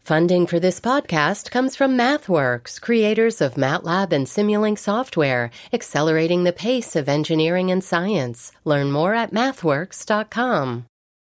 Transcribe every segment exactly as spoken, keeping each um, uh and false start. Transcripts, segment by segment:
Funding for this podcast comes from MathWorks, creators of MATLAB and Simulink software, accelerating the pace of engineering and science. Learn more at mathworks dot com.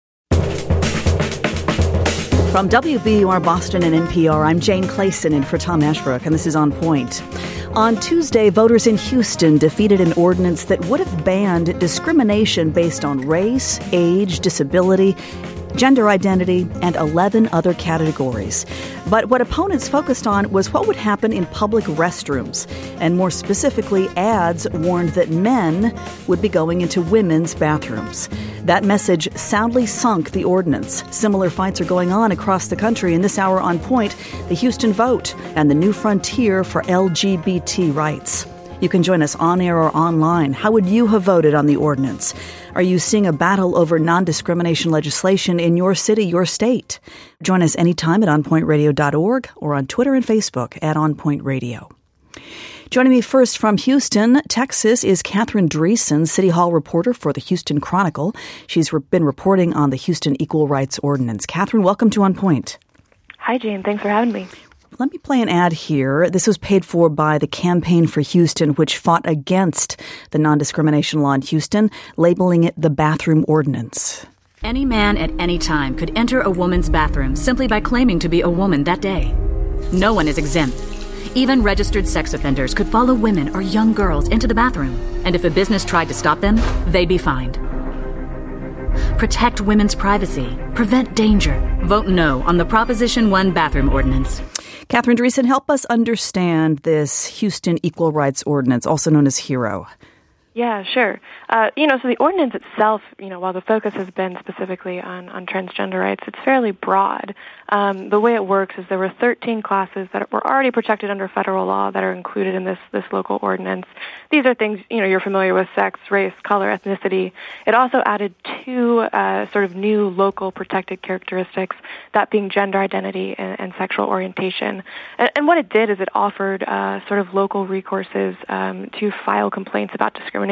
From W B U R Boston and N P R, I'm Jane Clayson in for Tom Ashbrook, and this is On Point. On Tuesday, voters in Houston defeated an ordinance that would have banned discrimination based on race, age, disability, gender identity, and eleven other categories. But what opponents focused on was what would happen in public restrooms. And more specifically, ads warned that men would be going into women's bathrooms. That message soundly sunk the ordinance. Similar fights are going on across the country. In this hour on Point, the Houston vote and the new frontier for L G B T rights. You can join us on air or online. How would you have voted on the ordinance? Are you seeing a battle over non-discrimination legislation in your city, your state? Join us anytime at on point radio dot org or on Twitter and Facebook at On Point Radio. Joining me first from Houston, Texas, is Catherine Dreesen, City Hall reporter for the Houston Chronicle. She's re- been reporting on the Houston Equal Rights Ordinance. Catherine, welcome to On Point. Hi, Jane. Thanks for having me. Let me play an ad here. This was paid for by the Campaign for Houston, which fought against the non-discrimination law in Houston, labeling it the bathroom ordinance. Any man at any time could enter a woman's bathroom simply by claiming to be a woman that day. No one is exempt. Even registered sex offenders could follow women or young girls into the bathroom, and if a business tried to stop them, they'd be fined. Protect women's privacy. Prevent danger. Vote no on the Proposition one bathroom ordinance. Catherine Dreesen, help us understand this Houston Equal Rights Ordinance, also known as HERO. Yeah, sure. Uh, you know, so the ordinance itself, you know, while the focus has been specifically on, on transgender rights, it's fairly broad. Um, the way it works is there were thirteen classes that were already protected under federal law that are included in this, this local ordinance. These are things, you know, you're familiar with: sex, race, color, ethnicity. It also added two uh, sort of new local protected characteristics, that being gender identity and, and sexual orientation. And, and what it did is it offered uh, sort of local recourses um, to file complaints about discrimination.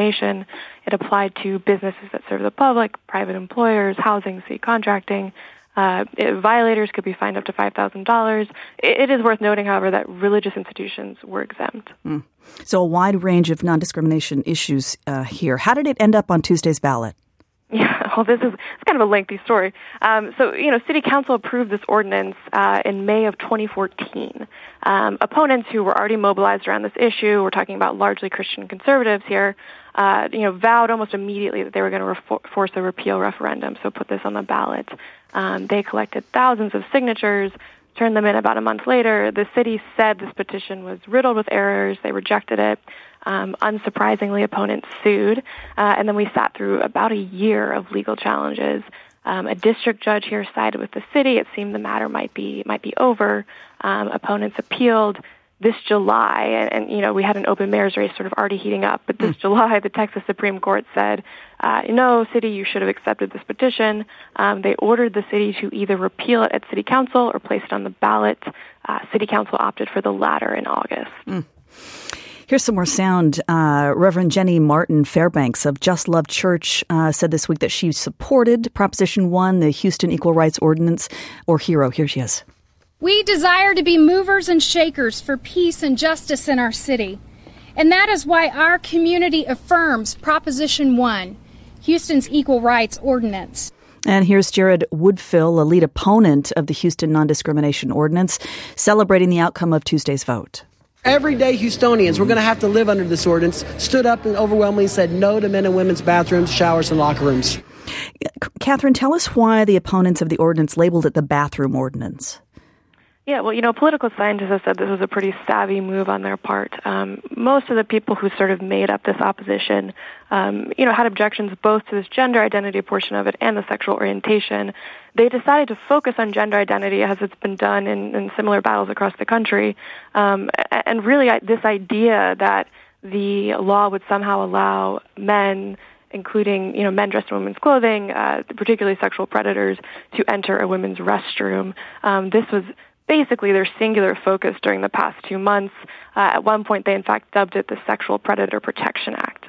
It applied to businesses that serve the public, private employers, housing, city contracting. Uh, it, violators could be fined up to five thousand dollars. It, it is worth noting, however, that religious institutions were exempt. Mm. So a wide range of non-discrimination issues uh, here. How did it end up on Tuesday's ballot? Yeah, well, this is it's kind of a lengthy story. Um, so, you know, City Council approved this ordinance uh, in May of twenty fourteen. Um, opponents who were already mobilized around this issue, we're talking about largely Christian conservatives here, uh, you know, vowed almost immediately that they were going to refor- force a repeal referendum, so put this on the ballot. Um, they collected thousands of signatures, turned them in about a month later. The city said this petition was riddled with errors. They rejected it. Um, unsurprisingly, opponents sued, uh, and then we sat through about a year of legal challenges. Um, a district judge here sided with the city. It seemed the matter might be might be over. Um, opponents appealed. This July, and, and you know, we had an open mayor's race sort of already heating up, but this mm. July, the Texas Supreme Court said, uh, no, city, you should have accepted this petition. Um, they ordered the city to either repeal it at city council or place it on the ballot. Uh, city council opted for the latter in August. Mm. Here's some more sound. Uh, Reverend Jenny Martin Fairbanks of Just Love Church uh, said this week that she supported Proposition one, the Houston Equal Rights Ordinance, or HERO. Here she is. We desire to be movers and shakers for peace and justice in our city. And that is why our community affirms Proposition one, Houston's Equal Rights Ordinance. And here's Jared Woodfill, a lead opponent of the Houston Non-Discrimination Ordinance, celebrating the outcome of Tuesday's vote. Everyday Houstonians, we're going to have to live under this ordinance, stood up and overwhelmingly said no to men and women's bathrooms, showers, and locker rooms. Catherine, tell us why the opponents of the ordinance labeled it the bathroom ordinance. Yeah, well, you know, political scientists have said this was a pretty savvy move on their part. Um, most of the people who sort of made up this opposition, um, you know, had objections both to this gender identity portion of it and the sexual orientation. They decided to focus on gender identity, as it's been done in, in similar battles across the country. Um, and really, this idea that the law would somehow allow men, including, you know, men dressed in women's clothing, uh, particularly sexual predators, to enter a women's restroom. Um, this was basically their singular focus during the past two months. Uh, at one point, they in fact dubbed it the Sexual Predator Protection Act. Uh,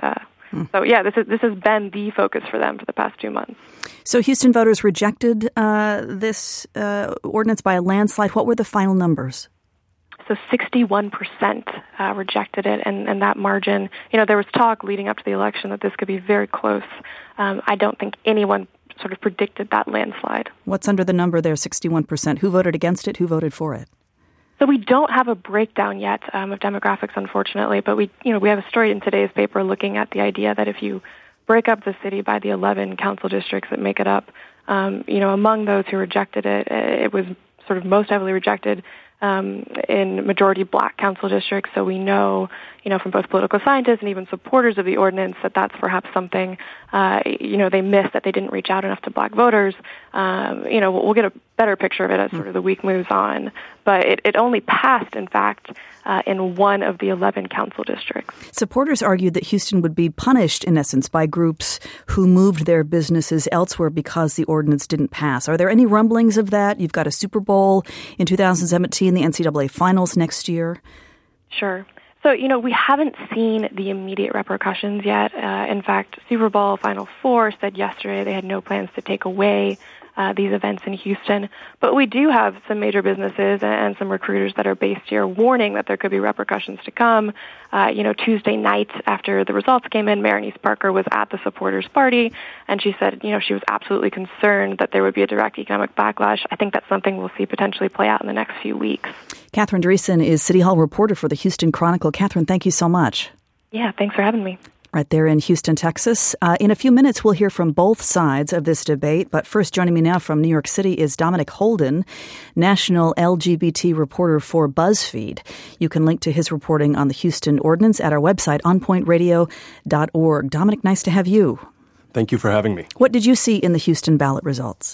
Hmm. So, yeah, this is this has been the focus for them for the past two months. So Houston voters rejected uh, this uh, ordinance by a landslide. What were the final numbers? So sixty-one percent uh, rejected it, and, and that margin, you know, there was talk leading up to the election that this could be very close. Um, I don't think anyone sort of predicted that landslide. What's under the number there, sixty-one percent? Who voted against it? Who voted for it? So we don't have a breakdown yet um, of demographics, unfortunately, but we, you know, we have a story in today's paper looking at the idea that if you break up the city by the eleven council districts that make it up, um, you know, among those who rejected it, it was sort of most heavily rejected Um, in majority black council districts. So we know, you know, from both political scientists and even supporters of the ordinance that that's perhaps something, uh, you know, they missed, that they didn't reach out enough to black voters. Um, you know, we'll, we'll get a better picture of it as sort of the week moves on. But it, it only passed, in fact, uh, in one of the eleven council districts. Supporters argued that Houston would be punished, in essence, by groups who moved their businesses elsewhere because the ordinance didn't pass. Are there any rumblings of that? You've got a Super Bowl in two thousand seventeen, the N C double A finals next year. Sure. So, you know, we haven't seen the immediate repercussions yet. Uh, in fact, Super Bowl Final Four said yesterday they had no plans to take away uh, these events in Houston. But we do have some major businesses and some recruiters that are based here warning that there could be repercussions to come. Uh, you know, Tuesday night after the results came in, Berenice Parker was at the supporters' party, and she said, you know, she was absolutely concerned that there would be a direct economic backlash. I think that's something we'll see potentially play out in the next few weeks. Catherine Dreesen is City Hall reporter for the Houston Chronicle. Catherine, thank you so much. Yeah, thanks for having me. Right there in Houston, Texas. Uh, in a few minutes, we'll hear from both sides of this debate. But first, joining me now from New York City is Dominic Holden, national L G B T reporter for BuzzFeed. You can link to his reporting on the Houston ordinance at our website, on point radio dot org. Dominic, nice to have you. Thank you for having me. What did you see in the Houston ballot results?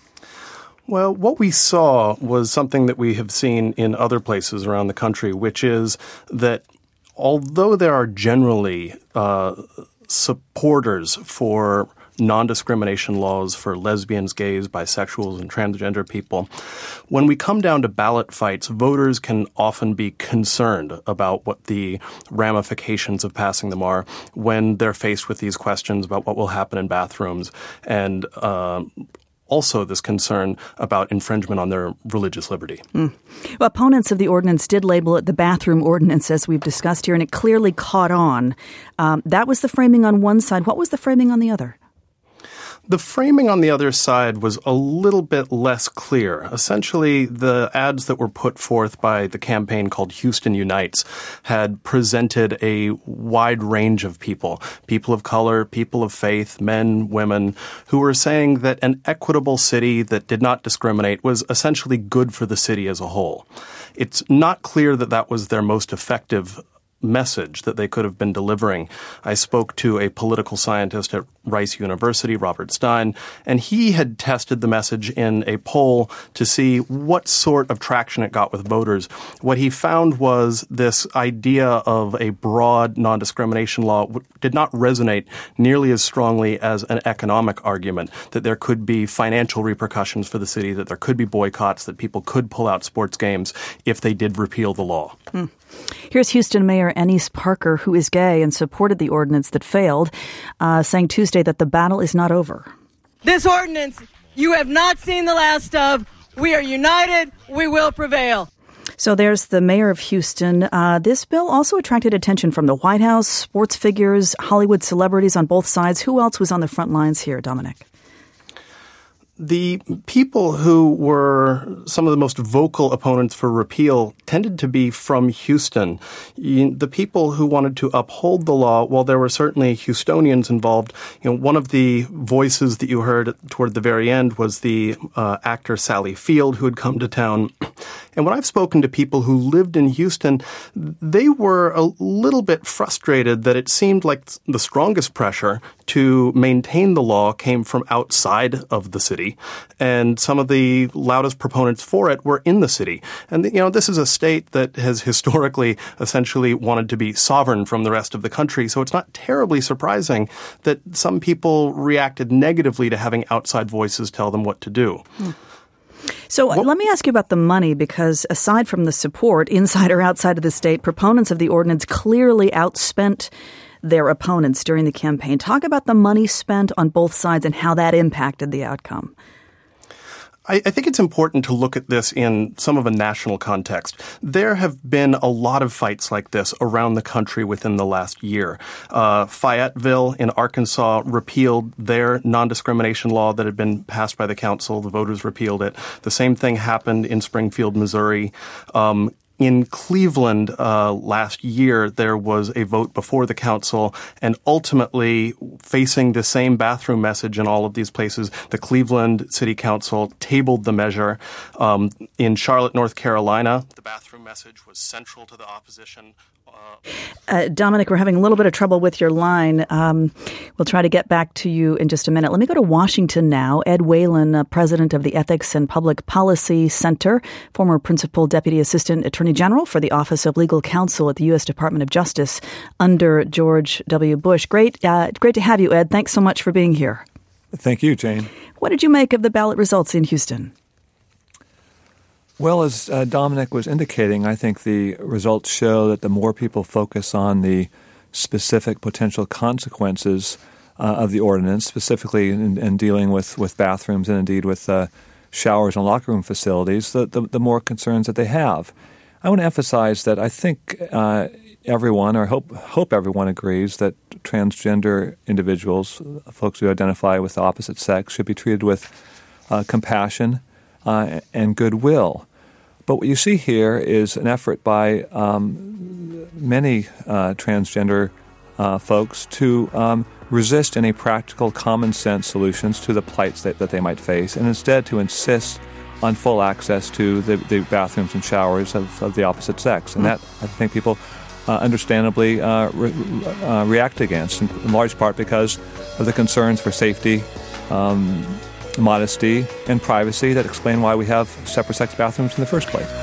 Well, what we saw was something that we have seen in other places around the country, which is that although there are generally uh, supporters for non-discrimination laws for lesbians, gays, bisexuals, and transgender people, when we come down to ballot fights, voters can often be concerned about what the ramifications of passing them are when they're faced with these questions about what will happen in bathrooms and uh, also this concern about infringement on their religious liberty. Mm. Well, opponents of the ordinance did label it the bathroom ordinance, as we've discussed here, and it clearly caught on. Um, that was the framing on one side. What was the framing on the other? The framing on the other side was a little bit less clear. Essentially, the ads that were put forth by the campaign called Houston Unites had presented a wide range of people, people of color, people of faith, men, women, who were saying that an equitable city that did not discriminate was essentially good for the city as a whole. It's not clear that that was their most effective message that they could have been delivering. I spoke to a political scientist at Rice University, Robert Stein, and he had tested the message in a poll to see what sort of traction it got with voters. What he found was this idea of a broad non-discrimination law did not resonate nearly as strongly as an economic argument, that there could be financial repercussions for the city, that there could be boycotts, that people could pull out sports games if they did repeal the law. Hmm. Here's Houston Mayor Berenice Parker, who is gay and supported the ordinance that failed, uh, saying Tuesday that the battle is not over. This ordinance you have not seen the last of. We are united. We will prevail. So there's the mayor of Houston. Uh, this bill also attracted attention from the White House, sports figures, Hollywood celebrities on both sides. Who else was on the front lines here, Dominic? The people who were some of the most vocal opponents for repeal tended to be from Houston. The people who wanted to uphold the law, while there were certainly Houstonians involved, you know, one of the voices that you heard toward the very end was the uh, actor Sally Field, who had come to town. And when I've spoken to people who lived in Houston, they were a little bit frustrated that it seemed like the strongest pressure to maintain the law came from outside of the city. And some of the loudest proponents for it were in the city. And, you know, this is a state that has historically essentially wanted to be sovereign from the rest of the country. So it's not terribly surprising that some people reacted negatively to having outside voices tell them what to do. Hmm. So well, let me ask you about the money, because aside from the support, inside or outside of the state, proponents of the ordinance clearly outspent their opponents during the campaign. Talk about the money spent on both sides and how that impacted the outcome. I, I think it's important to look at this in some of a national context. There have been a lot of fights like this around the country within the last year. Uh, Fayetteville in Arkansas repealed their non-discrimination law that had been passed by the council. The voters repealed it. The same thing happened in Springfield, Missouri. Um, In Cleveland uh, last year, there was a vote before the council, and ultimately, facing the same bathroom message in all of these places, the Cleveland City Council tabled the measure. Um, in Charlotte, North Carolina, the bathroom message was central to the opposition. Uh, Dominic, we're having a little bit of trouble with your line. Um, we'll try to get back to you in just a minute. Let me go to Washington now. Ed Whalen, uh, president of the Ethics and Public Policy Center, former principal deputy assistant attorney general for the Office of Legal Counsel at the U S Department of Justice under George W. Bush. Great, uh, great to have you, Ed. Thanks so much for being here. Thank you, Jane. What did you make of the ballot results in Houston? Well, as uh, Dominic was indicating, I think the results show that the more people focus on the specific potential consequences uh, of the ordinance, specifically in, in dealing with, with bathrooms and indeed with uh, showers and locker room facilities, the, the, the more concerns that they have. I want to emphasize that I think uh, everyone, or hope hope everyone agrees that transgender individuals, folks who identify with the opposite sex, should be treated with uh, compassion uh, and goodwill. But what you see here is an effort by um, many uh, transgender uh, folks to um, resist any practical common sense solutions to the plights that, that they might face, and instead to insist on full access to the, the bathrooms and showers of, of the opposite sex. And that, I think, people uh, understandably uh, re- uh, react against, in, in large part because of the concerns for safety, um, modesty, and privacy that explain why we have separate sex bathrooms in the first place.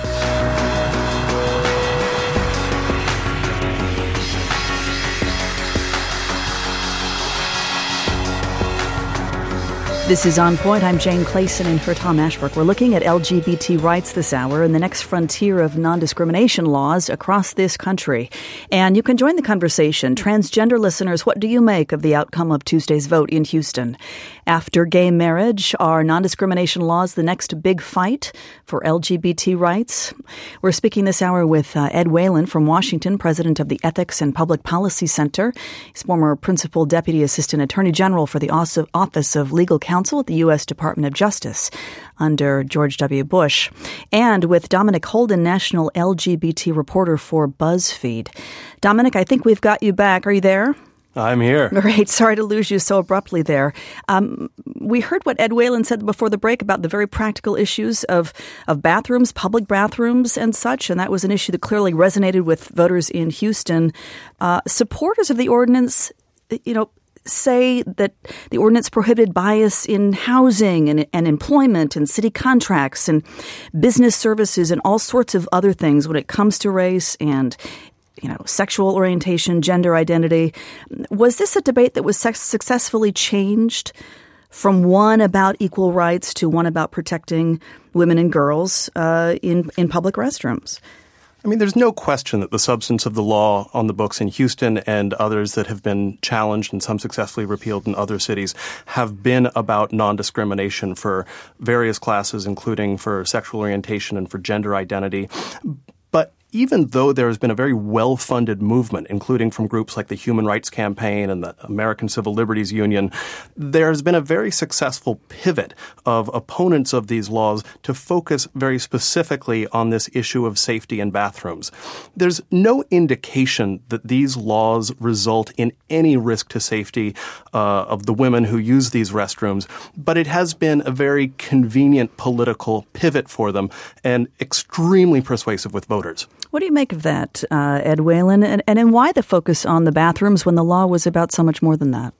This is On Point. I'm Jane Clayson in for Tom Ashbrook. We're looking at L G B T rights this hour and the next frontier of non-discrimination laws across this country. And you can join the conversation. Transgender listeners, what do you make of the outcome of Tuesday's vote in Houston? After gay marriage, are non-discrimination laws the next big fight for L G B T rights? We're speaking this hour with uh, Ed Whalen from Washington, president of the Ethics and Public Policy Center. He's former principal deputy assistant attorney general for the Office of Legal Counsel at the U S Department of Justice under George W. Bush, and with Dominic Holden, national L G B T reporter for BuzzFeed. Dominic, I think we've got you back. Are you there? I'm here. Great. Sorry to lose you so abruptly there. Um, we heard what Ed Whalen said before the break about the very practical issues of, of bathrooms, public bathrooms and such, and that was an issue that clearly resonated with voters in Houston. Uh, supporters of the ordinance, you know, say that the ordinance prohibited bias in housing and, and employment and city contracts and business services and all sorts of other things when it comes to race and, you know, sexual orientation, gender identity. Was this a debate that was sex- successfully changed from one about equal rights to one about protecting women and girls uh, in, in public restrooms? I mean, there's no question that the substance of the law on the books in Houston and others that have been challenged and some successfully repealed in other cities have been about non-discrimination for various classes, including for sexual orientation and for gender identity. But even though there has been a very well-funded movement, including from groups like the Human Rights Campaign and the American Civil Liberties Union, there's been a very successful pivot of opponents of these laws to focus very specifically on this issue of safety in bathrooms. There's no indication that these laws result in any risk to safety uh, of the women who use these restrooms, but it has been a very convenient political pivot for them and extremely persuasive with voters. What do you make of that, uh, Ed Whalen, and, and and why the focus on the bathrooms when the law was about so much more than that?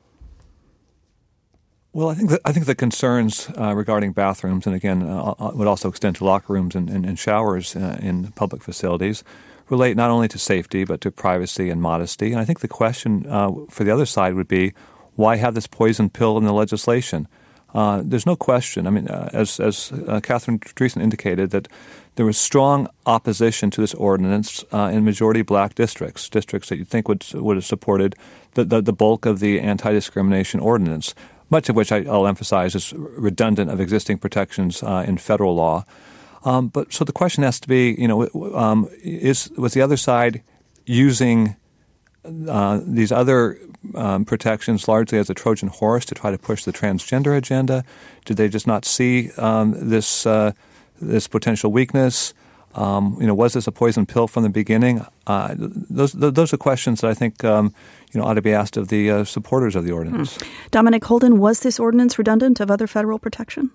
Well, I think that, I think the concerns uh, regarding bathrooms, and again, uh, would also extend to locker rooms and, and, and showers uh, in public facilities, relate not only to safety but to privacy and modesty. And I think the question uh, for the other side would be, why have this poison pill in the legislation? Uh, there's no question. I mean, uh, as as uh, Catherine Dreesen indicated, that there was strong opposition to this ordinance uh, in majority black districts, districts that you'd think would would have supported the, the, the bulk of the anti-discrimination ordinance, much of which I, I'll emphasize is redundant of existing protections uh, in federal law. Um, but so the question has to be, you know, um, is was the other side using uh, these other um, protections largely as a Trojan horse to try to push the transgender agenda? Did they just not see um, this uh, this potential weakness? Um, you know, was this a poison pill from the beginning? Uh, those those are questions that I think um, you know ought to be asked of the uh, supporters of the ordinance. Hmm. Dominic Holden, was this ordinance redundant of other federal protection?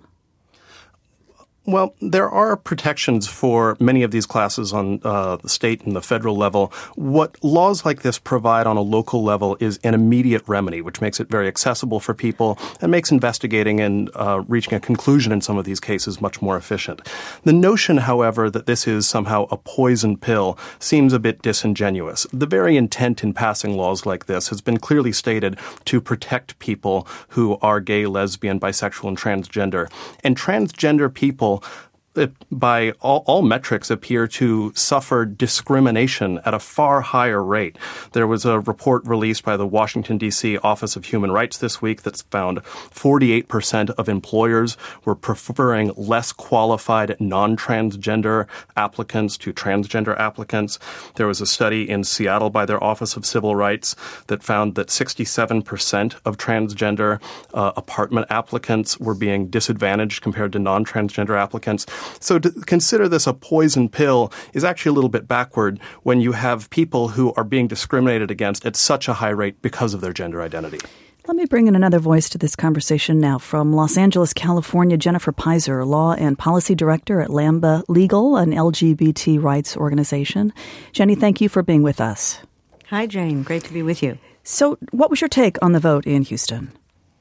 Well, there are protections for many of these classes on uh, the state and the federal level. What laws like this provide on a local level is an immediate remedy, which makes it very accessible for people and makes investigating and uh, reaching a conclusion in some of these cases much more efficient. The notion, however, that this is somehow a poison pill seems a bit disingenuous. The very intent in passing laws like this has been clearly stated to protect people who are gay, lesbian, bisexual, and transgender. And transgender people It, by all, all metrics, appear to suffer discrimination at a far higher rate. There was a report released by the Washington, D C Office of Human Rights this week that found forty-eight percent of employers were preferring less qualified non-transgender applicants to transgender applicants. There was a study in Seattle by their Office of Civil Rights that found that sixty-seven percent of transgender uh, apartment applicants were being disadvantaged compared to non-transgender applicants. So to consider this a poison pill is actually a little bit backward when you have people who are being discriminated against at such a high rate because of their gender identity. Let me bring in another voice to this conversation now. From Los Angeles, California, Jennifer Pizer, Law and Policy Director at Lambda Legal, an L G B T rights organization. Jenny, thank you for being with us. Hi, Jane. Great to be with you. So what was your take on the vote in Houston?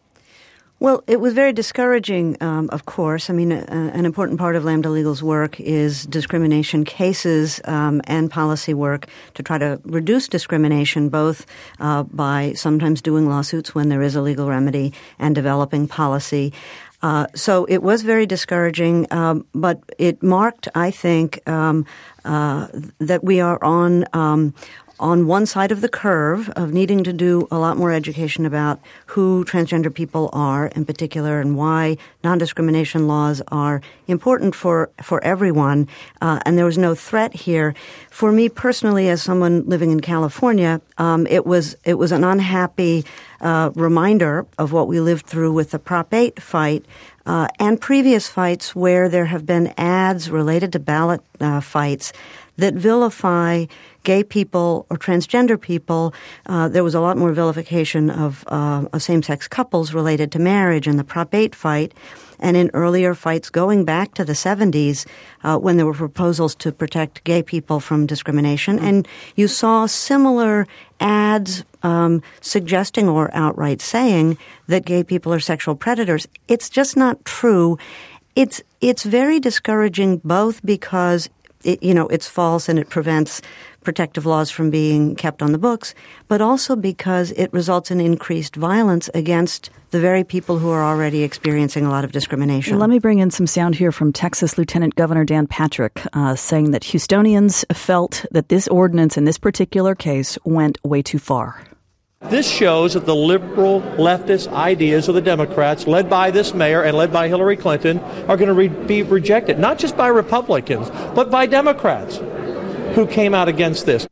Well, it was very discouraging, um, of course. I mean, uh, an important part of Lambda Legal's work is discrimination cases um, and policy work to try to reduce discrimination, both uh, by sometimes doing lawsuits when there is a legal remedy and developing policy. Uh, so it was very discouraging, um, but it marked, I think, um, uh, that we are on um, on one side of the curve of needing to do a lot more education about who transgender people are in particular and why non-discrimination laws are important for, for everyone. Uh, and there was no threat here. For me personally, as someone living in California, um, it was, it was an unhappy uh, reminder of what we lived through with the Prop eight fight uh, and previous fights where there have been ads related to ballot uh, fights that vilify gay people or transgender people. Uh, there was a lot more vilification of, uh, of same-sex couples related to marriage in the Prop eight fight. And in earlier fights going back to the seventies, uh, when there were proposals to protect gay people from discrimination. And you saw similar ads um, suggesting or outright saying that gay people are sexual predators. It's just not true. It's, it's very discouraging both because It, you know, it's false and it prevents protective laws from being kept on the books, but also because it results in increased violence against the very people who are already experiencing a lot of discrimination. Let me bring in some sound here from Texas Lieutenant Governor Dan Patrick uh, saying that Houstonians felt that this ordinance in this particular case went way too far. This shows that the liberal leftist ideas of the Democrats, led by this mayor and led by Hillary Clinton, are going to re- be rejected, not just by Republicans, but by Democrats who came out against this.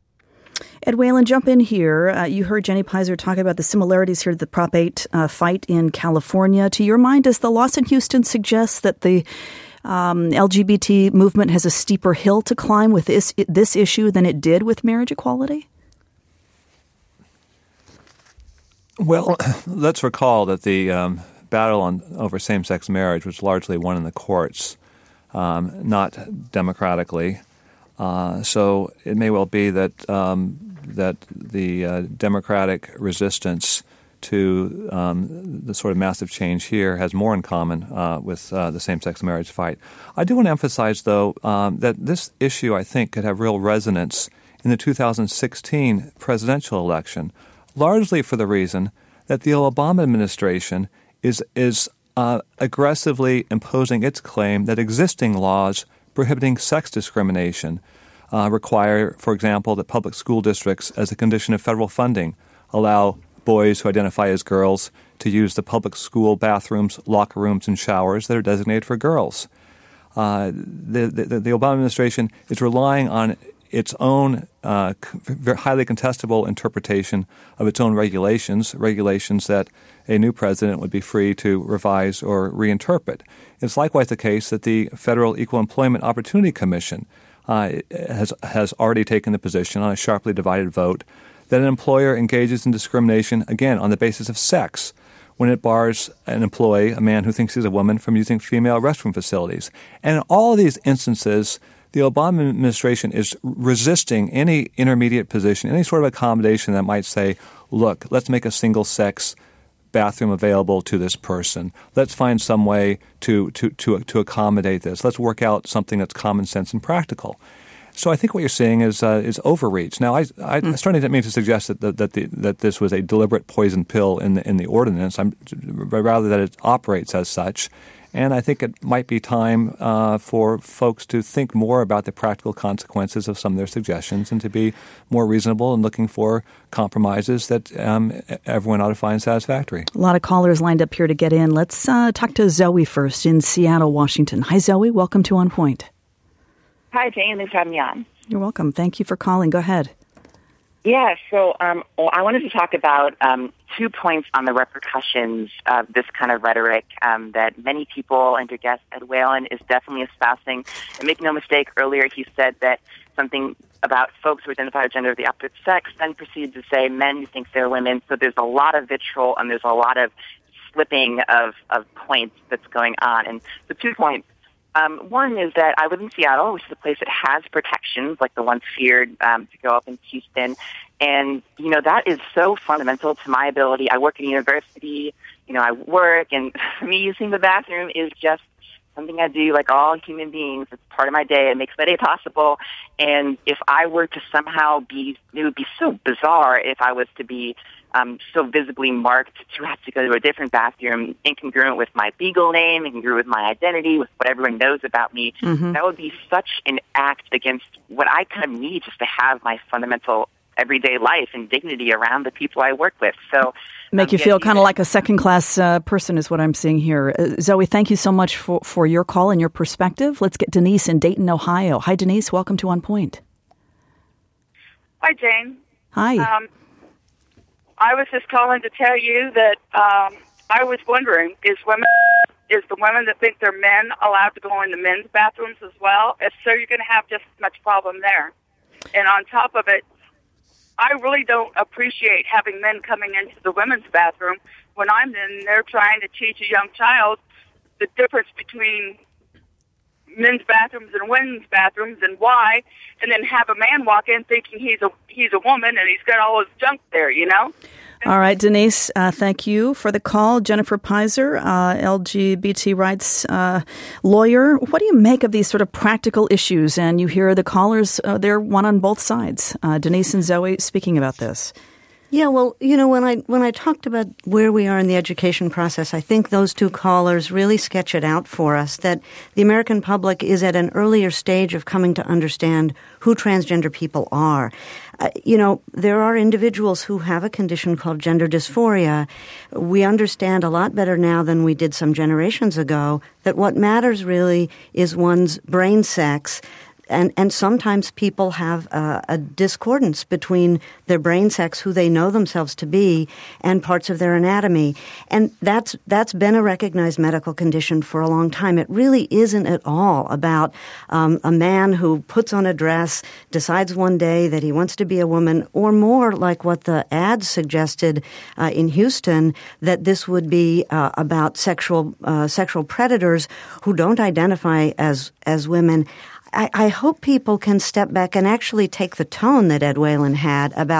Ed Whalen, jump in here. Uh, you heard Jenny Pizer talk about the similarities here to the Prop eight uh, fight in California. To your mind, does the loss in Houston suggest that the um, L G B T movement has a steeper hill to climb with this, this issue than it did with marriage equality? Well, let's recall that the um, battle on over same-sex marriage was largely won in the courts, um, not democratically. Uh, so it may well be that um, that the uh, democratic resistance to um, the sort of massive change here has more in common uh, with uh, the same-sex marriage fight. I do want to emphasize, though, um, that this issue, I think, could have real resonance in the two thousand sixteen presidential election, largely for the reason that the Obama administration is is uh, aggressively imposing its claim that existing laws prohibiting sex discrimination uh, require, for example, that public school districts, as a condition of federal funding, allow boys who identify as girls to use the public school bathrooms, locker rooms, and showers that are designated for girls. Uh, the, the, the Obama administration is relying on its own uh, highly contestable interpretation of its own regulations, regulations that a new president would be free to revise or reinterpret. It's likewise the case that the Federal Equal Employment Opportunity Commission uh, has has already taken the position on a sharply divided vote that an employer engages in discrimination, again, on the basis of sex, when it bars an employee, a man who thinks he's a woman, from using female restroom facilities. And in all of these instances, the Obama administration is resisting any intermediate position, any sort of accommodation that might say, look, let's make a single-sex bathroom available to this person. Let's find some way to, to, to, to accommodate this. Let's work out something that's common sense and practical. So I think what you're seeing is uh, is overreach. Now, I, I mm. certainly didn't mean to suggest that that, that, the, that this was a deliberate poison pill in the in the ordinance. I'm rather that it operates as such. And I think it might be time uh, for folks to think more about the practical consequences of some of their suggestions and to be more reasonable in looking for compromises that um, everyone ought to find satisfactory. A lot of callers lined up here to get in. Let's uh, talk to Zoe first in Seattle, Washington. Hi, Zoe. Welcome to On Point. Hi, Jane. Thanks for having me on. You're welcome. Thank you for calling. Go ahead. Yeah, so um, well, I wanted to talk about um, two points on the repercussions of this kind of rhetoric um, that many people, and your guest, Ed Whalen, is definitely espousing. And make no mistake, earlier he said that something about folks who identify with gender of the opposite sex, then proceeded to say men who think they're women. So there's a lot of vitriol and there's a lot of slipping of, of points that's going on. And the two points. Um, one is that I live in Seattle, which is a place that has protections like the ones feared um, to go up in Houston. And, you know, that is so fundamental to my ability. I work at a university, you know, I work, and for me, using the bathroom is just something I do like all human beings. It's part of my day. It makes my day possible. And if I were to somehow be, it would be so bizarre if I was to be Um, so visibly marked to have to go to a different bathroom, incongruent with my legal name, incongruent with my identity, with what everyone knows about me. Mm-hmm. That would be such an act against what I kind of need just to have my fundamental everyday life and dignity around the people I work with. So, Make um, you feel kind of like a second-class uh, person is what I'm seeing here. Uh, Zoe, thank you so much for, for your call and your perspective. Let's get Denise in Dayton, Ohio. Hi, Denise. Welcome to On Point. Hi, Jane. Hi. Um, I was just calling to tell you that um, I was wondering, is women, is the women that think they're men allowed to go in the men's bathrooms as well? If so, you're going to have just as much problem there. And on top of it, I really don't appreciate having men coming into the women's bathroom when I'm in there trying to teach a young child the difference between men's bathrooms and women's bathrooms and why, and then have a man walk in thinking he's a he's a woman and he's got all his junk there, you know? All right, Denise, uh, thank you for the call. Jennifer Pizer, uh, L G B T rights uh, lawyer. What do you make of these sort of practical issues? And you hear the callers, uh, they're one on both sides. Uh, Denise and Zoe speaking about this. Yeah, well, you know, when I when I talked about where we are in the education process, I think those two callers really sketch it out for us, that the American public is at an earlier stage of coming to understand who transgender people are. Uh, you know, there are individuals who have a condition called gender dysphoria. We understand a lot better now than we did some generations ago that what matters really is one's brain sex. And, and sometimes people have a, a discordance between their brain sex, who they know themselves to be, and parts of their anatomy. And that's that's been a recognized medical condition for a long time. It really isn't at all about um, a man who puts on a dress, decides one day that he wants to be a woman, or more like what the ads suggested uh, in Houston, that this would be uh, about sexual uh, sexual predators who don't identify as as women. I, I hope people can step back and actually take the tone that Ed Whalen had about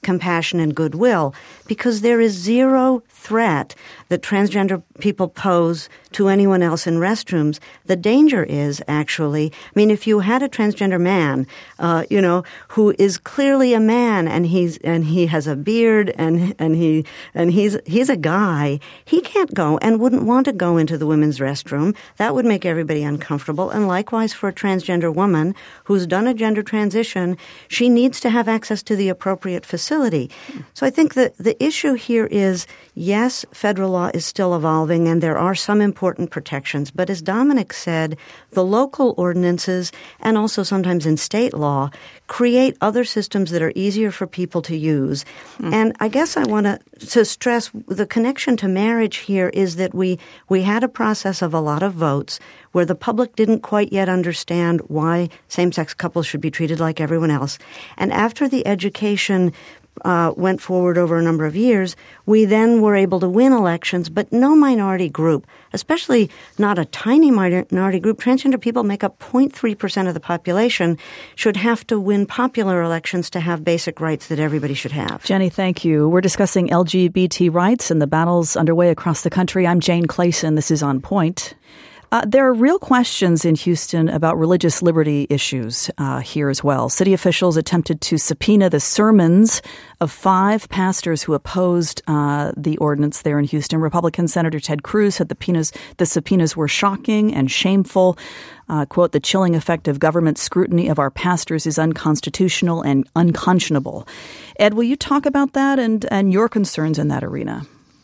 compassion and goodwill, because there is zero threat that transgender people pose to anyone else in restrooms. The danger is actually, I mean, if you had a transgender man, uh, you know, who is clearly a man and he's and he has a beard and and he and he's he's a guy, he can't go and wouldn't want to go into the women's restroom. That would make everybody uncomfortable. And likewise for a transgender woman who's done a gender transition, she needs to have access to the appropriate facility. So I think that the issue here is, yes, federal law is still evolving and there are some important protections. But as Dominic said, the local ordinances and also sometimes in state law create other systems that are easier for people to use. Mm. And I guess I want to to stress the connection to marriage here is that we, we had a process of a lot of votes where the public didn't quite yet understand why same-sex couples should be treated like everyone else. And after the education Uh, went forward over a number of years, we then were able to win elections, but no minority group, especially not a tiny minority group, transgender people make up zero point three percent of the population, should have to win popular elections to have basic rights that everybody should have. Jenny, thank you. We're discussing L G B T rights and the battles underway across the country. I'm Jane Clayson. This is On Point. Uh, there are real questions in Houston about religious liberty issues uh, here as well. City officials attempted to subpoena the sermons of five pastors who opposed uh, the ordinance there in Houston. Republican Senator Ted Cruz said the subpoenas, the subpoenas were shocking and shameful. Uh, quote, the chilling effect of government scrutiny of our pastors is unconstitutional and unconscionable. Ed, will you talk about that and, and your concerns in that arena?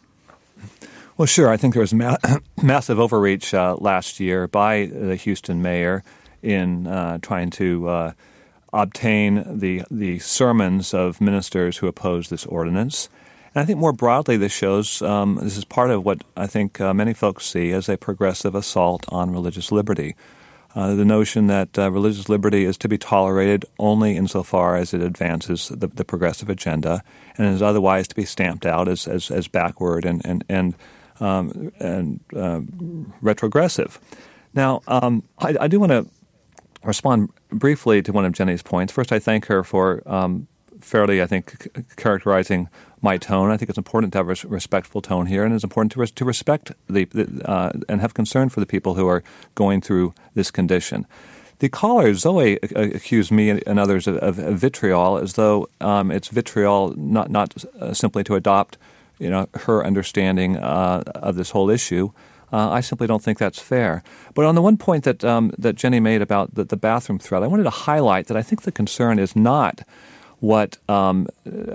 Well, sure. I think there was ma- massive overreach uh, last year by the Houston mayor in uh, trying to uh, obtain the the sermons of ministers who oppose this ordinance. And I think more broadly, this shows um, this is part of what I think uh, many folks see as a progressive assault on religious liberty. Uh, the notion that uh, religious liberty is to be tolerated only insofar as it advances the, the progressive agenda and is otherwise to be stamped out as as, as backward and and and Um, and uh, retrogressive. Now, um, I, I do want to respond briefly to one of Jenny's points. First, I thank her for um, fairly, I think, c- characterizing my tone. I think it's important to have a res- respectful tone here, and it's important to, res- to respect the, the uh, and have concern for the people who are going through this condition. The caller, Zoe, accused me and others of, of, of vitriol, as though um, it's vitriol not, not uh, simply to adopt you know, her understanding uh, of this whole issue. Uh, I simply don't think that's fair. But on the one point that um, that Jenny made about the, the bathroom threat, I wanted to highlight that I think the concern is not what um,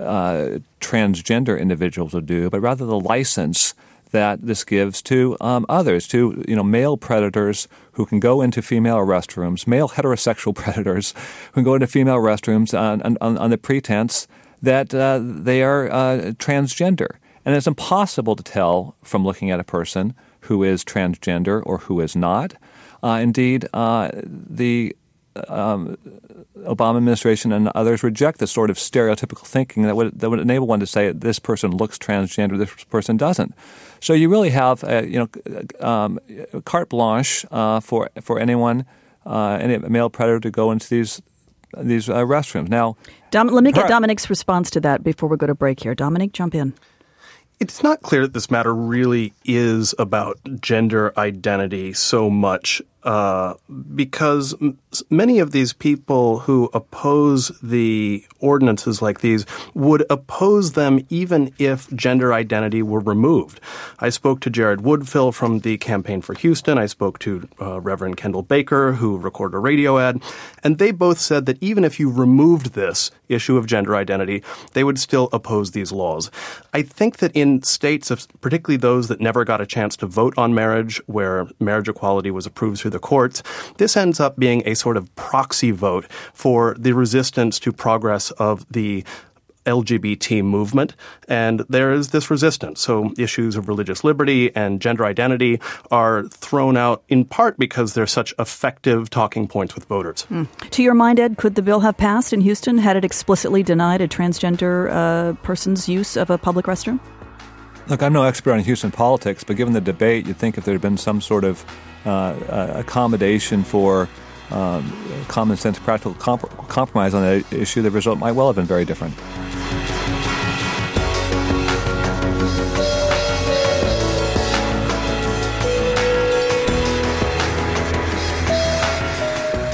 uh, transgender individuals will do, but rather the license that this gives to um, others, to you know male predators who can go into female restrooms, male heterosexual predators who can go into female restrooms on, on, on the pretense that uh, they are uh, transgender. And it's impossible to tell from looking at a person who is transgender or who is not. Uh, indeed, uh, the um, Obama administration and others reject this sort of stereotypical thinking that would that would enable one to say this person looks transgender, this person doesn't. So you really have a, you know um, carte blanche uh, for for anyone, uh, any male predator to go into these these uh, restrooms. Now, Dom, let me get Dominic's response to that before we go to break here. Dominic, jump in. It's not clear that this matter really is about gender identity so much uh, because m- many of these people who oppose the ordinances like these would oppose them even if gender identity were removed. I spoke to Jared Woodfill from the Campaign for Houston. I spoke to uh, Reverend Kendall Baker, who recorded a radio ad, and they both said that even if you removed this issue of gender identity, they would still oppose these laws. I think that in states, of, particularly those that never got a chance to vote on marriage, where marriage equality was approved through the courts, this ends up being a sort of proxy vote for the resistance to progress of the L G B T movement, and there is this resistance. So issues of religious liberty and gender identity are thrown out in part because they're such effective talking points with voters. Mm. To your mind, Ed, could the bill have passed in Houston had it explicitly denied a transgender uh, person's use of a public restroom? Look, I'm no expert on Houston politics, but given the debate, you'd think if there had been some sort of uh, uh, accommodation for um, common sense, practical comp- compromise on that issue, the result might well have been very different.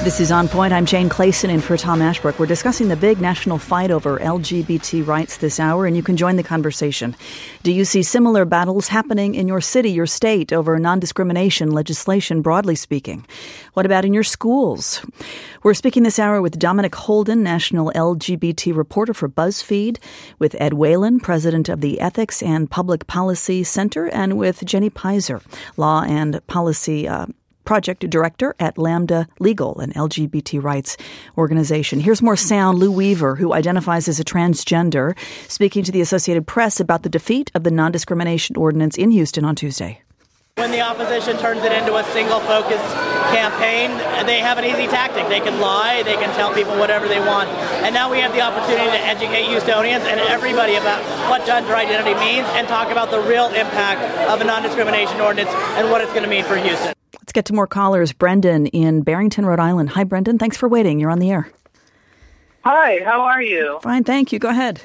This is On Point. I'm Jane Clayson in for Tom Ashbrook. We're discussing the big national fight over L G B T rights this hour, and you can join the conversation. Do you see similar battles happening in your city, your state, over non-discrimination legislation, broadly speaking? What about in your schools? We're speaking this hour with Dominic Holden, national L G B T reporter for BuzzFeed, with Ed Whalen, president of the Ethics and Public Policy Center, and with Jenny Pizer, law and policy uh, project director at Lambda Legal, an L G B T rights organization. Here's more sound. Lou Weaver, who identifies as a transgender, speaking to the Associated Press about the defeat of the non-discrimination ordinance in Houston on Tuesday. When the opposition turns it into a single-focused campaign, they have an easy tactic. They can lie, they can tell people whatever they want. And now we have the opportunity to educate Houstonians and everybody about what gender identity means and talk about the real impact of a non-discrimination ordinance and what it's going to mean for Houston. Let's get to more callers. Brendan in Barrington, Rhode Island. Hi, Brendan. Thanks for waiting. You're on the air. Hi, how are you? Fine, thank you. Go ahead.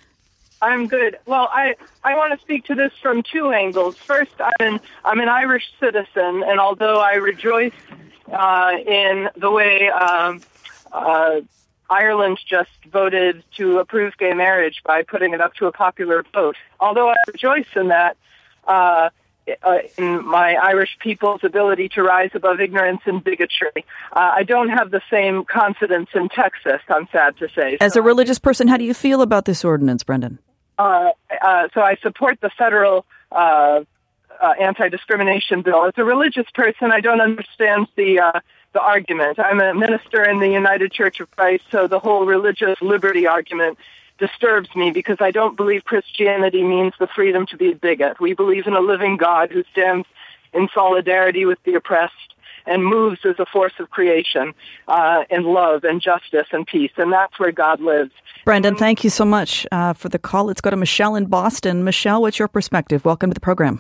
I'm good. Well, I, I want to speak to this from two angles. First, I'm an, I'm an Irish citizen, and although I rejoice uh, in the way um, uh, Ireland just voted to approve gay marriage by putting it up to a popular vote, although I rejoice in that, uh, Uh, in my Irish people's ability to rise above ignorance and bigotry. Uh, I don't have the same confidence in Texas, I'm sad to say. As so, a religious person, how do you feel about this ordinance, Brendan? Uh, uh, so I support the federal uh, uh, anti-discrimination bill. As a religious person, I don't understand the uh, the argument. I'm a minister in the United Church of Christ, so the whole religious liberty argument disturbs me because I don't believe Christianity means the freedom to be a bigot. We believe in a living God who stands in solidarity with the oppressed and moves as a force of creation uh, in love and justice and peace, and that's where God lives. Brendan, thank you so much uh, for the call. Let's go to Michelle in Boston. Michelle, what's your perspective? Welcome to the program.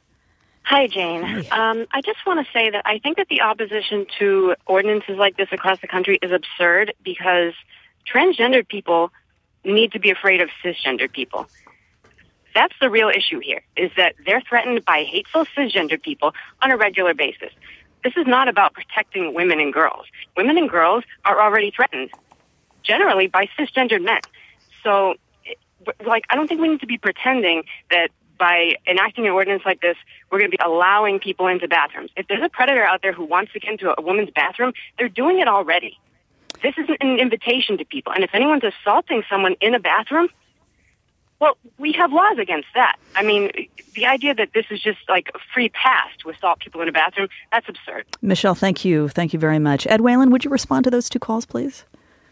Hi, Jane. Um, I just want to say that I think that the opposition to ordinances like this across the country is absurd because transgendered people need to be afraid of cisgendered people. That's the real issue here, is that they're threatened by hateful cisgendered people on a regular basis. This is not about protecting women and girls. Women and girls are already threatened, generally by cisgendered men. So, like, I don't think we need to be pretending that by enacting an ordinance like this, we're going to be allowing people into bathrooms. If there's a predator out there who wants to get into a woman's bathroom, they're doing it already. This is an invitation to people. And if anyone's assaulting someone in a bathroom, well, we have laws against that. I mean, the idea that this is just like a free pass to assault people in a bathroom, that's absurd. Michelle, thank you. Thank you very much. Ed Whalen, would you respond to those two calls, please?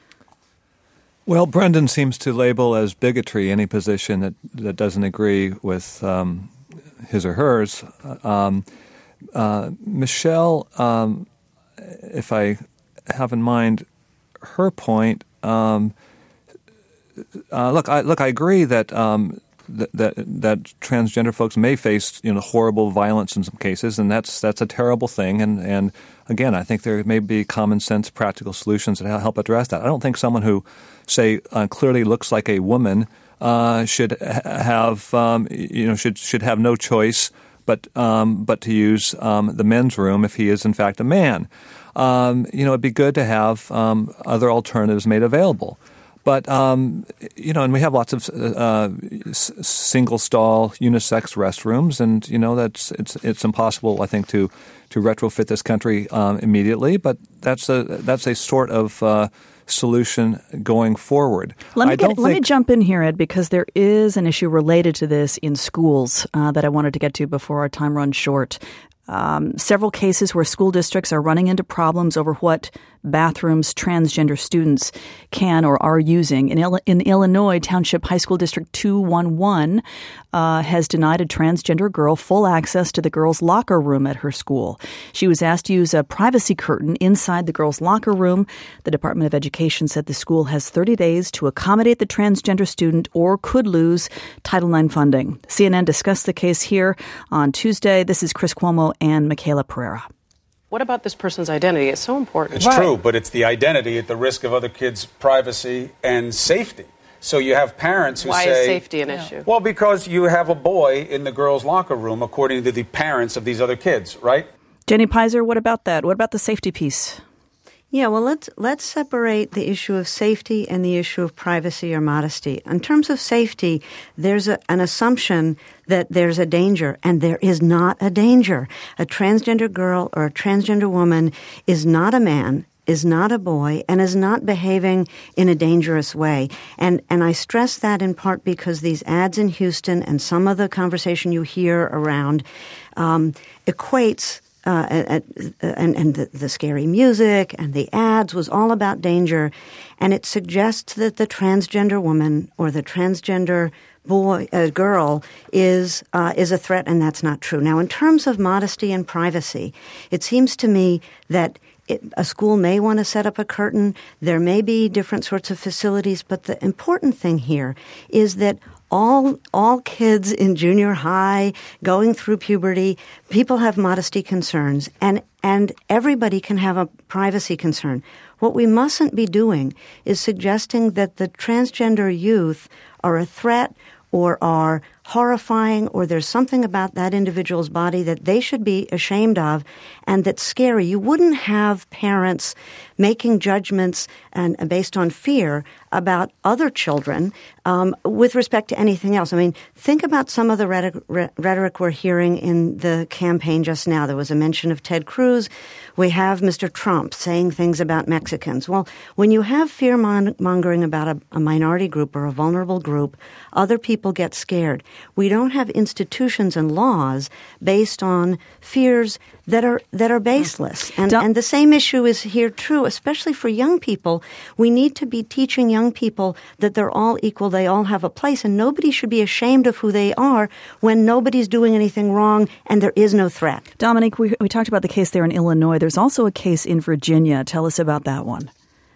Well, Brendan seems to label as bigotry any position that, that doesn't agree with um, his or hers. Um, uh, Michelle, um, if I have in mind her point, um, uh, look, I look, I agree that, um, that that that transgender folks may face, you know, horrible violence in some cases, and that's that's a terrible thing. And, and again, I think there may be common sense, practical solutions that help address that. I don't think someone who, say, uh, clearly looks like a woman uh, should ha- have, um, you know, should should have no choice but um, but to use um, the men's room if he is in fact a man. Um, you know, it'd be good to have um, other alternatives made available. But, um, you know, and we have lots of uh, s- single-stall, unisex restrooms, and, you know, that's it's it's impossible, I think, to to retrofit this country um, immediately. But that's a that's a sort of uh, solution going forward. Let me I get, don't let think, me jump in here, Ed, because there is an issue related to this in schools uh, that I wanted to get to before our time runs short. Um, several cases where school districts are running into problems over what bathrooms transgender students can or are using. In, Il- in Illinois, Township High School District two one one uh, has denied a transgender girl full access to the girls' locker room at her school. She was asked to use a privacy curtain inside the girls' locker room. The Department of Education said the school has thirty days to accommodate the transgender student or could lose Title nine funding. C N N discussed the case here on Tuesday. This is Chris Cuomo and Michaela Pereira. What about this person's identity? It's so important. It's right. true, but it's the identity at the risk of other kids' privacy and safety. So you have parents who Why say... Why is safety an yeah. issue? Well, because you have a boy in the girls' locker room, according to the parents of these other kids, right? Jenny Pizer, what about that? What about the safety piece? Yeah, well, let's let's separate the issue of safety and the issue of privacy or modesty. In terms of safety, there's a, an assumption that there's a danger, and there is not a danger. A transgender girl or a transgender woman is not a man, is not a boy, and is not behaving in a dangerous way. And and I stress that in part because these ads in Houston and some of the conversation you hear around um, equates Uh, and and, and the, the scary music and the ads was all about danger, and it suggests that the transgender woman or the transgender boy, uh, girl is uh, is a threat, and that's not true. Now, in terms of modesty and privacy, it seems to me that it, a school may want to set up a curtain. There may be different sorts of facilities, but the important thing here is that All all kids in junior high going through puberty, people have modesty concerns, and and everybody can have a privacy concern. What we mustn't be doing is suggesting that the transgender youth are a threat or are horrifying, or there's something about that individual's body that they should be ashamed of and that's scary. You wouldn't have parents making judgments and based on fear about other children um, with respect to anything else. I mean, think about some of the rhetoric, rhetoric we're hearing in the campaign just now. There was a mention of Ted Cruz. We have Mister Trump saying things about Mexicans. Well, when you have fear-mongering about a, a minority group or a vulnerable group, other people get scared. We don't have institutions and laws based on fears that are that are baseless. And, and the same issue is here true, especially for young people. We need to be teaching young people that they're all equal, they all have a place, and nobody should be ashamed of who they are when nobody's doing anything wrong and there is no threat. Dominic, we, we talked about the case there in Illinois. There's also a case in Virginia. Tell us about that one.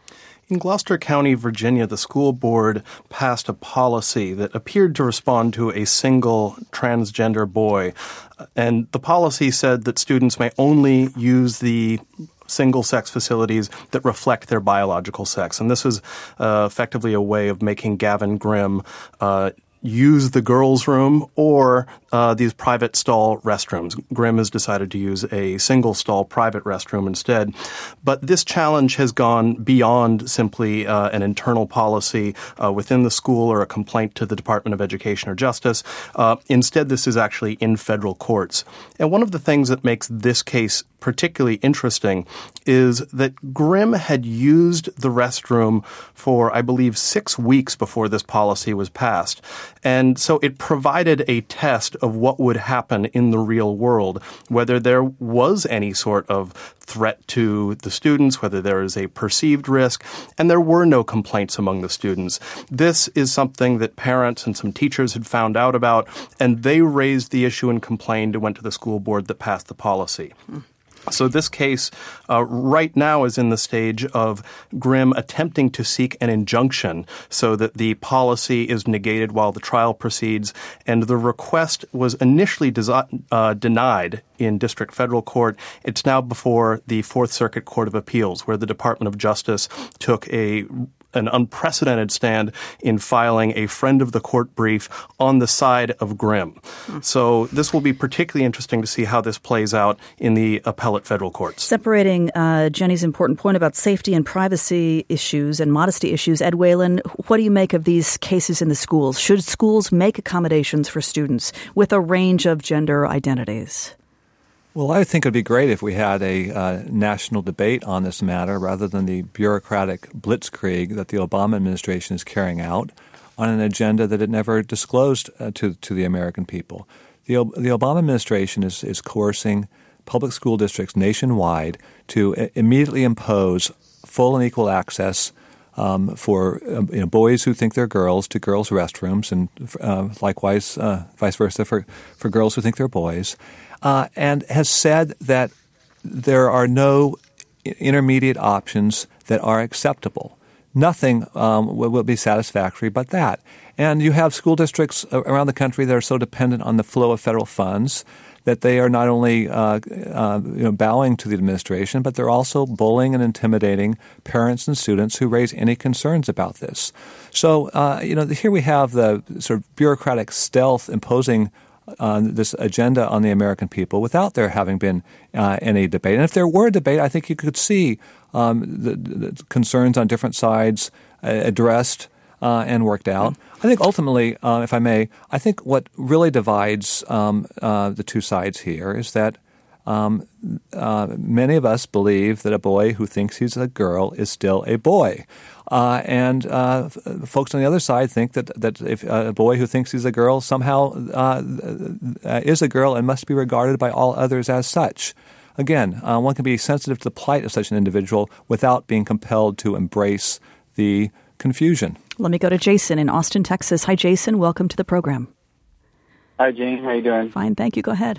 In Gloucester County, Virginia, the school board passed a policy that appeared to respond to a single transgender boy. And the policy said that students may only use the single-sex facilities that reflect their biological sex. And this is uh, effectively a way of making Gavin Grimm uh, use the girls' room or uh, these private stall restrooms. Grimm has decided to use a single-stall private restroom instead. But this challenge has gone beyond simply uh, an internal policy uh, within the school or a complaint to the Department of Education or Justice. Uh, instead, this is actually in federal courts. And one of the things that makes this case particularly interesting is that Grimm had used the restroom for, I believe, six weeks before this policy was passed. And so it provided a test of what would happen in the real world, whether there was any sort of threat to the students, whether there is a perceived risk, and there were no complaints among the students. This is something that parents and some teachers had found out about, and they raised the issue and complained and went to the school board that passed the policy. Hmm. So this case uh, right now is in the stage of Grimm attempting to seek an injunction so that the policy is negated while the trial proceeds. And the request was initially desi- uh, denied in district federal court. It's now before the Fourth Circuit Court of Appeals, where the Department of Justice took a an unprecedented stand in filing a friend of the court brief on the side of Grimm. Hmm. So this will be particularly interesting to see how this plays out in the appellate federal courts. Separating uh, Jenny's important point about safety and privacy issues and modesty issues, Ed Whalen, what do you make of these cases in the schools? Should schools make accommodations for students with a range of gender identities? Well, I think it would be great if we had a uh, national debate on this matter rather than the bureaucratic blitzkrieg that the Obama administration is carrying out on an agenda that it never disclosed uh, to to the American people. The, the Obama administration is, is coercing public school districts nationwide to uh, immediately impose full and equal access um, for uh, you know, boys who think they're girls to girls' restrooms, and uh, likewise uh, vice versa for, for girls who think they're boys. Uh, and has said that there are no intermediate options that are acceptable. Nothing um, will, will be satisfactory but that. And you have school districts around the country that are so dependent on the flow of federal funds that they are not only uh, uh, you know, bowing to the administration, but they're also bullying and intimidating parents and students who raise any concerns about this. So, uh, you know, here we have the sort of bureaucratic stealth imposing uh, this agenda on the American people without there having been uh, any debate. And if there were a debate, I think you could see um, the, the concerns on different sides uh, addressed uh, and worked out. I think ultimately, uh, if I may, I think what really divides um, uh, the two sides here is that Um, uh, many of us believe that a boy who thinks he's a girl is still a boy. Uh, and uh, f- folks on the other side think that, that if uh, a boy who thinks he's a girl somehow uh, uh, is a girl and must be regarded by all others as such. Again, uh, one can be sensitive to the plight of such an individual without being compelled to embrace the confusion. Let me go to Jason in Austin, Texas. Hi, Jason. Welcome to the program. Hi, Jane. How you doing? Fine. Thank you. Go ahead.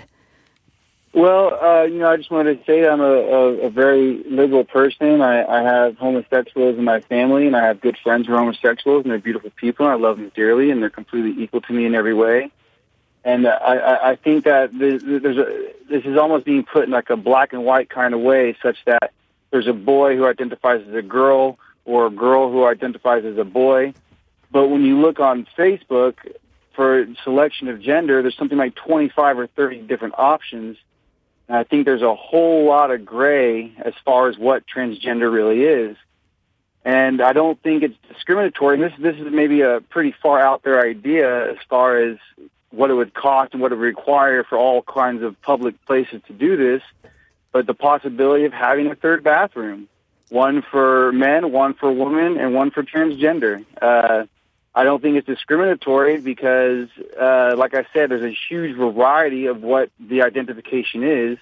Well, uh, you know, I just wanted to say I'm a, a, a very liberal person. I, I have homosexuals in my family, and I have good friends who are homosexuals, and they're beautiful people, and I love them dearly, and they're completely equal to me in every way. And uh, I, I think that there's, there's a, this is almost being put in like a black and white kind of way, such that there's a boy who identifies as a girl or a girl who identifies as a boy. But when you look on Facebook for selection of gender, there's something like twenty-five or thirty different options. And I think there's a whole lot of gray as far as what transgender really is. And I don't think it's discriminatory. And this, this is maybe a pretty far out there idea as far as what it would cost and what it would require for all kinds of public places to do this. But the possibility of having a third bathroom, one for men, one for women, and one for transgender. Uh, I don't think it's discriminatory because, uh, like I said, there's a huge variety of what the identification is.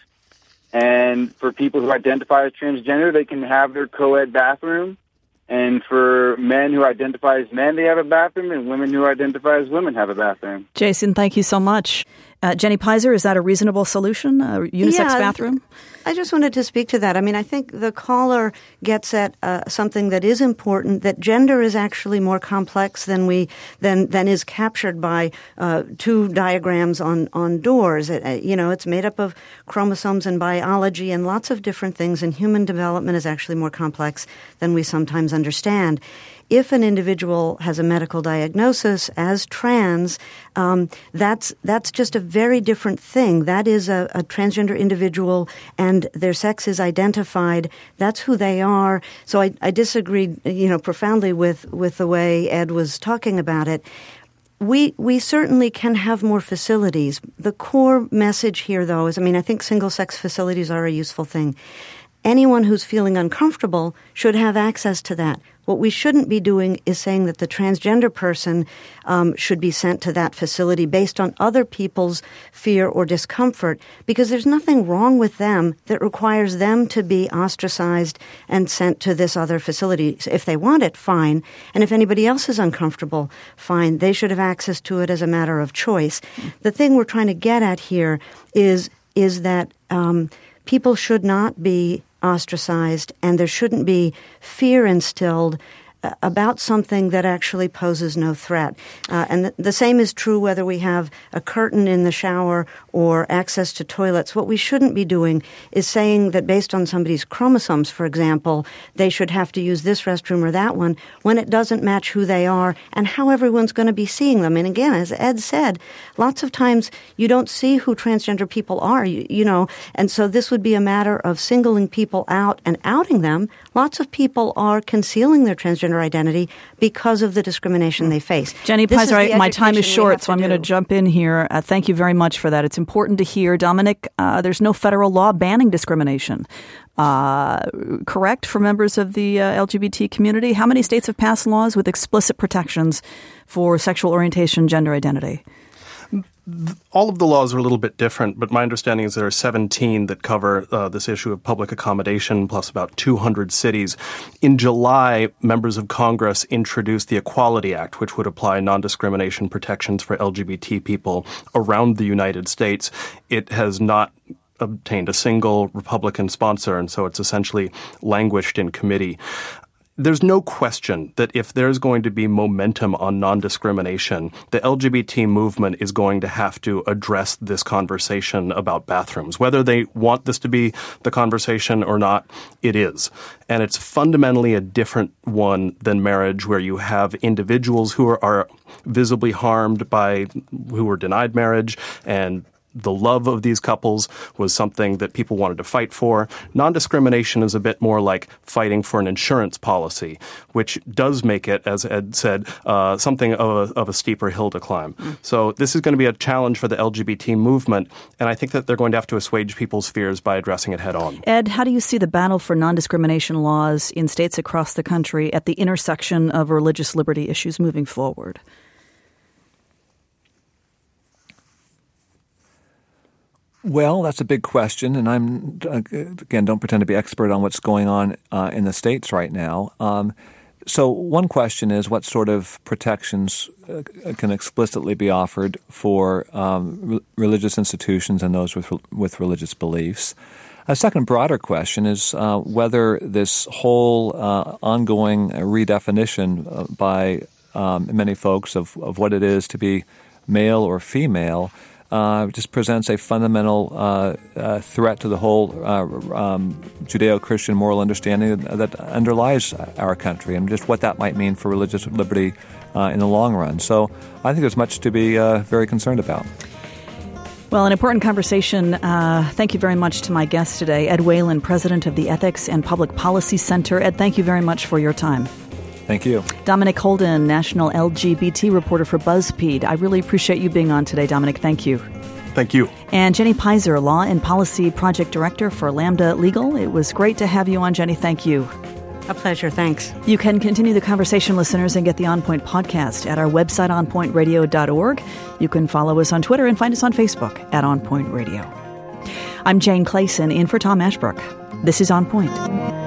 And for people who identify as transgender, they can have their co-ed bathroom. And for men who identify as men, they have a bathroom. And women who identify as women have a bathroom. Jason, thank you so much. Uh, Jenny Pizer, is that a reasonable solution, a unisex yeah, bathroom? I just wanted to speak to that. I mean, I think the caller gets at uh, something that is important, that gender is actually more complex than we than than is captured by uh, two diagrams on, on doors. It, uh, you know, it's made up of chromosomes and biology and lots of different things, and human development is actually more complex than we sometimes understand. If an individual has a medical diagnosis as trans, um, that's that's just a very different thing. That is a, a transgender individual, and their sex is identified. That's who they are. So I, I disagreed, you know, profoundly with, with the way Ed was talking about it. We we certainly can have more facilities. The core message here, though, is, I mean, I think single-sex facilities are a useful thing. Anyone who's feeling uncomfortable should have access to that. What we shouldn't be doing is saying that the transgender person um, should be sent to that facility based on other people's fear or discomfort, because there's nothing wrong with them that requires them to be ostracized and sent to this other facility. If they want it, fine. And if anybody else is uncomfortable, fine. They should have access to it as a matter of choice. The thing we're trying to get at here is, is that um, people should not be ostracized, and there shouldn't be fear instilled uh, about something that actually poses no threat. Uh, and th- the same is true whether we have a curtain in the shower or access to toilets. What we shouldn't be doing is saying that based on somebody's chromosomes, for example, they should have to use this restroom or that one when it doesn't match who they are and how everyone's going to be seeing them. And again, as Ed said, lots of times you don't see who transgender people are, you, you know, and so this would be a matter of singling people out and outing them. Lots of people are concealing their transgender identity because of the discrimination they face. Jenny Pizer, my time is short, so I'm going to jump in here. Uh, thank you very much for that. It's important to hear. Dominic, uh, there's no federal law banning discrimination. Uh, correct for members of the uh, L G B T community? How many states have passed laws with explicit protections for sexual orientation, gender identity? All of the laws are a little bit different, but my understanding is there are seventeen that cover uh, this issue of public accommodation, plus about two hundred cities. In July, members of Congress introduced the Equality Act, which would apply non-discrimination protections for L G B T people around the United States. It has not obtained a single Republican sponsor, and so it's essentially languished in committee. there's no question that if there's going to be momentum on non-discrimination, the L G B T movement is going to have to address this conversation about bathrooms. Whether they want this to be the conversation or not, it is. And it's fundamentally a different one than marriage, where you have individuals who are, are visibly harmed by, who were denied marriage, and the love of these couples was something that people wanted to fight for. Non-discrimination is a bit more like fighting for an insurance policy, which does make it, as Ed said, uh, something of a, of a steeper hill to climb. Mm. So this is going to be a challenge for the L G B T movement, and I think that they're going to have to assuage people's fears by addressing it head on. Ed, how do you see the battle for non-discrimination laws in states across the country at the intersection of religious liberty issues moving forward? Well, that's a big question, and I'm, again, don't pretend to be expert on what's going on uh, in the states right now. Um, so one question is, what sort of protections uh, can explicitly be offered for um, re- religious institutions and those with with religious beliefs? A second broader question is uh, whether this whole uh, ongoing redefinition uh, by um, many folks of, of what it is to be male or female Uh, just presents a fundamental uh, uh, threat to the whole uh, um, Judeo-Christian moral understanding that underlies our country, and just what that might mean for religious liberty uh, in the long run. So I think there's much to be uh, very concerned about. Well, an important conversation. Uh, thank you very much to my guest today, Ed Whalen, president of the Ethics and Public Policy Center. Ed, thank you very much for your time. Thank you. Dominic Holden, national L G B T reporter for BuzzFeed. I really appreciate you being on today, Dominic. Thank you. Thank you. And Jenny Pizer, law and policy project director for Lambda Legal. It was great to have you on, Jenny. Thank you. A pleasure. Thanks. You can continue the conversation, listeners, and get the On Point podcast at our website, on point radio dot org. You can follow us on Twitter and find us on Facebook at On Point Radio. I'm Jane Clayson, in for Tom Ashbrook. This is On Point.